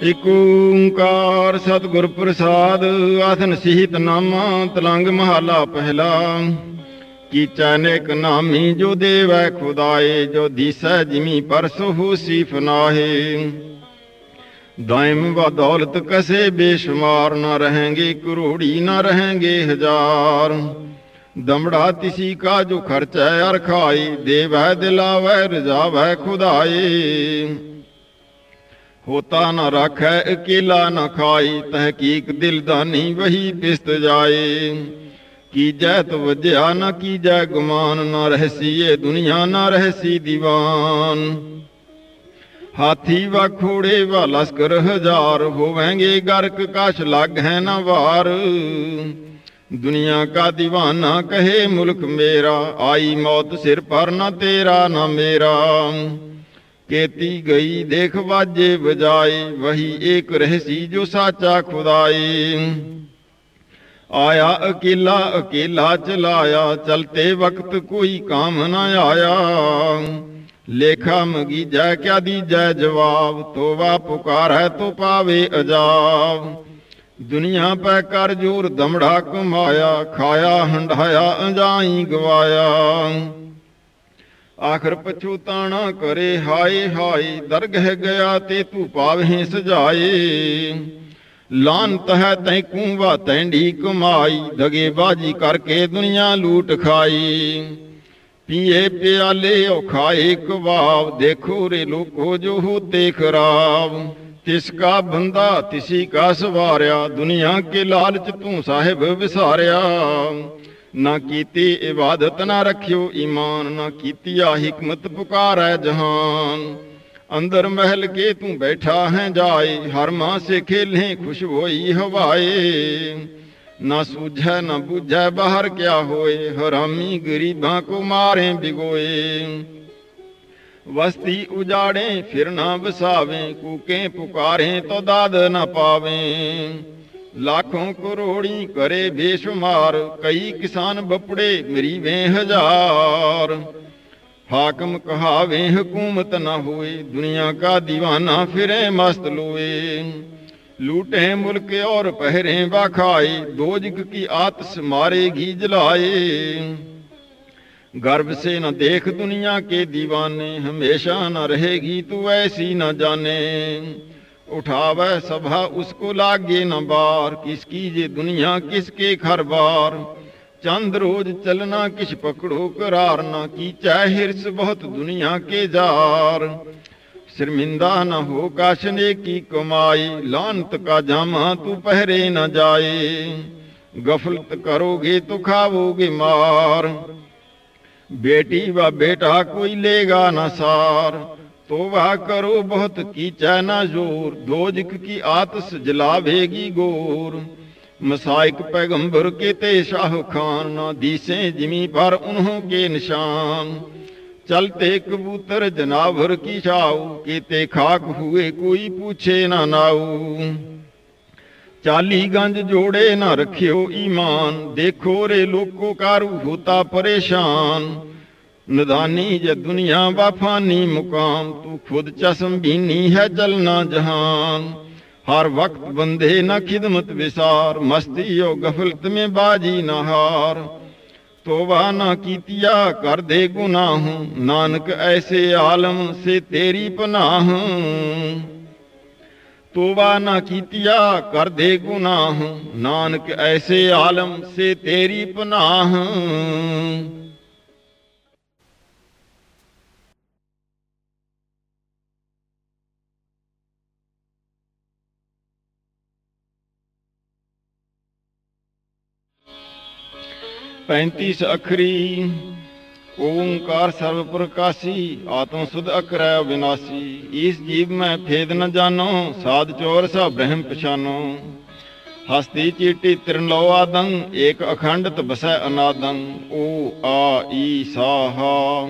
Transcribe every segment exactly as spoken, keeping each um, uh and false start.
ਇਕ ਓੰਕਾਰ ਸਤਿਗੁਰ ਪ੍ਰਸਾਦ। ਆਸਨ ਸਿਹਿਤ ਨਾਮਾ ਤਲੰਗ ਮਹਲਾ ਪਹਿਲਾ। ਕੀਚੈ ਨੇਕ ਨਾਮੀ ਜੋ ਦੇਵੈ ਖੁਦਾਏ, ਜੋ ਦੀਸੈ ਜਿਮੀ ਪਰਸੋ ਹੋਸੀ ਫਨਾਹੇ। दायम व दौलत कसे बेशुमार, न रहेंगे करोड़ी न रहेंगे हजार। दमड़ा तिसी का जो खर्चा अर खाई, देवै दिलावै रजावै खुदाए। होता न राखै अकेला न खाई, तहकीक दिलदानी वही पिस्त जाए। कीजै तो वज्या न कीजै गुमान, न रहसी ये दुनिया न रहसी दीवान। हाथी व घोड़े व लश्कर हजार, होवेंगे गर्क काश लाग है न वार। दुनिया का दीवाना कहे मुल्क मेरा, आई मौत सिर पर न तेरा न मेरा। केती गई देख बाजे बजाए, वही एक रहसी जो साचा खुदाए। आया अकेला अकेला चलाया, चलते वक्त कोई काम न आया। लेखा मगीजै क्या दीजै जवाब, तोबा पुकार है तो पावे अजाब। दुनिया पै कर जोर दमड़ा कमाया, खाया हंडाया अजाई गवाया। आखिर पछोताना करे हाय हाय, दरगह गया ते तू पावे सजाए। लानत है तैकू व तैंडी कमाई, दगेबाजी करके दुनिया लूट खाई। पिए प्याले और खाए कबाब, देखो रे लोको जो होते खराब। तिसका बंदा तिसी का सवारिया, दुनिया के लालच तू साहिब विसारिया। ना कीती इबादत ना रखियो ईमान, ना कीतिया हिकमत पुकारै जहान। अंदर महल के तू बैठा है जाए, हर माँ से खेलें खुश होई हवाए। ना सूझै न बूझै बाहर क्या होए, हरामी गरीबां को मारे भिगोए। वस्ती उजाड़े फिर ना बसावें, कूके पुकारें तो दाद न पावें। लाखों करोड़ी करे बेशुमार, कई किसान बपड़े मरीवें हजार। हाकम कहावें हुकूमत न होए, दुनिया का दीवाना फिरे मस्त लोए। लूटे मुल्क और पहरे व खाए, दोजक की आतश मारेगी जलाए। गर्व से न देख दुनिया के दीवाने, हमेशा न रहेगी तू ऐसी न जाने। उठावे सभा उसको लागे न बार, किसकी ये दुनिया किसके घर बार। चंद रोज चलना किस पकड़ो करार, न की चाहे हिर्स बहुत दुनिया के जार। शर्मिंदा न हो काशने की कमाई, लानत का जामा तू पहरे न जाए। गफलत करोगे तो खाओगे मार, बेटी व बेटा कोई लेगा न सार। तोबा करो बहुत कीचै न जोर, दोजक की आतश जलावेगी गोर। मसाइक पैगंबर के ते शाह खान, न दीसे जिमी पर उन्हों के निशान। चलते कबूतर जनावर की छाऊ, केते खाक हुए कोई पूछे ना नाऊ। चाली गंज जोड़े न रखियो ईमान, देखो रे लोको कारू होता परेशान। नदानी ज दुनिया वाफानी मुकाम, तू खुद चश्म बीनी है चलना जहान। हर वक्त बंदे न खिदमत विसार, मस्ती और गफलत में बाजी न हार। तोबा ना कीतिया कर दे गुनाह, नानक ऐसे आलम से तेरी पनाह। तोबा ना कीतिया कर दे गुनाह, नानक ऐसे आलम से तेरी पनाह। पैंतीस अखरी। ओंकार सर्व प्रकाशी, आत्म सुध अकरै विनाशी। इस जीव में भेद न जानो, साध चोर सा ब्रह्म पछानो। हस्ती चीटी त्रिनलो आदंग, एक अखंडत बसै अनादंग। ओ आ ई सा हा,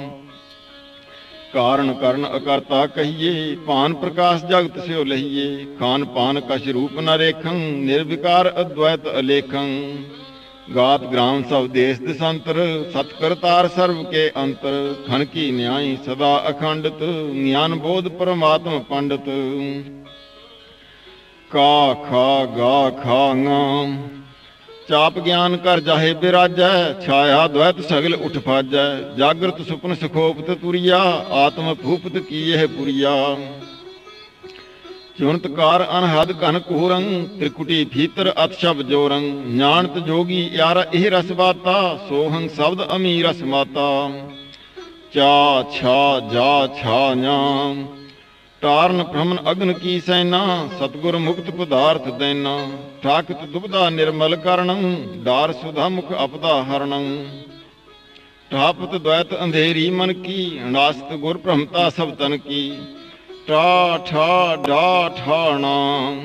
कारण करण अकर्ता कहिए। पान प्रकाश जगत स्यो लहिए, खान पान कश रूप न रेखं। निर्विकार अद्वैत अलेखं। गात ग्राम सब देश दिशांतर, सतकरतार सर्व के अंतर। खन की न्याय सदा अखंडत, ज्ञान बोध परमात्म पंडित। का खा गा खा गा। चाप ज्ञान कर जाहे बिराजै, छाया द्वैत सगल उठ फाजै। जागृत सुपन सुखोपत तुरिया, आत्म भूपत की यह पुरिया। चुनतकार अनहद घन घोरंग, त्रिकुटी भीतर अत शब जोरंग। ज्ञानत जोगी यारा एह रस बाता, सोहंग शब्द अमी रस माता। चा छा जा छा ञा, टारन भ्रमन अग्न की सैना। सतगुर मुक्त पदार्थ दैना, ठाकत दुबदा निर्मल करणं। डार सुधा मुख अपदा हरणं। ठापत द्वैत अंधेरी मन की, नास्त गुर ब्रह्मता सब तन की। टा ठा डा ठाणा,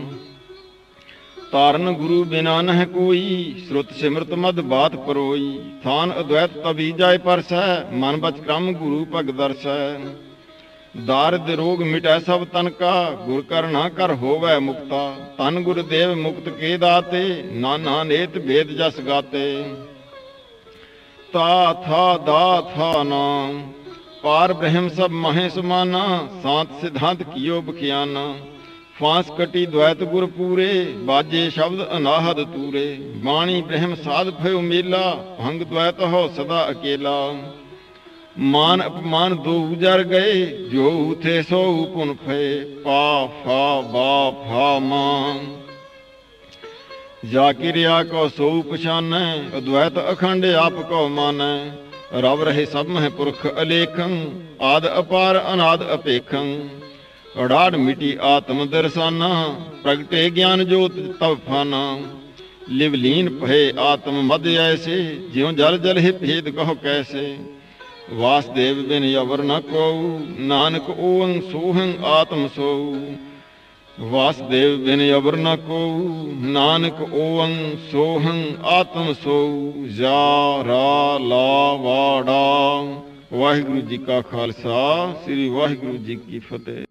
तारन गुरु बिना नह कोई। श्रुत सिमृत मद बात परोई। थान अद्वैत तभी जाय परसै, मन बच क्रम गुरु पग दर्शै। दारिद रोग मिटै सब तन का, गुर कर ना कर होवै मुक्ता। तन गुरुदेव मुक्त के दाते, नाना नेत भेद जस गाते। ता था दा था नाम, पार ब्रह्म सब महे समाना। सांत सिद्धांत कियो बखियाना। फांस कटी द्वैत गुर पूरे, बाजे शब्द अनाहद तूरे। बाणी ब्रह्म साध भयो मेला, भंग द्वैत हो सदा अकेला। मान अपमान दो जर गए, जो थे सो पुन फे। पा फा बा फा मान, जाकी रिया को सो पछानै। अद्वैत अखंड आप को मानै। रब रहे सब मह पुरख अलेखं, आद अपार अनाद अपेखं। अड़ाड़ मिटी आत्म दर्शाना, प्रगटे ज्ञान जोत तब फाना। लिवलीन भय आत्म मद ऐसे, ज्यों जल जल ही भेद कहो कैसे। वासुदेव बिन अवर न कोऊ, नानक ओहं सोहं आत्म सोऊ। वासुदेव बिन अवर न कोऊ, नानक ओहं सोहं आत्म सोऊ। जा रा ला वाड़ा। वाहिगुरु जी का खालसा, श्री वाहिगुरु जी की फतेह।